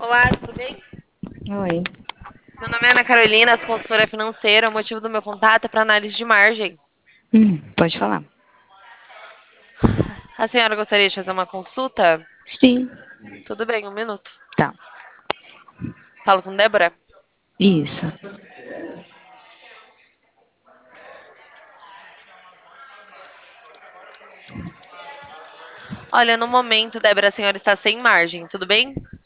Olá, tudo bem? Oi. Meu nome é Ana Carolina, sou consultora financeira. O motivo do meu contato é para análise de margem. Pode falar. A senhora gostaria de fazer uma consulta? Sim. Tudo bem, um minuto. Tá. Falo com Débora? Isso. Olha, no momento, Débora, a senhora está sem margem, tudo bem?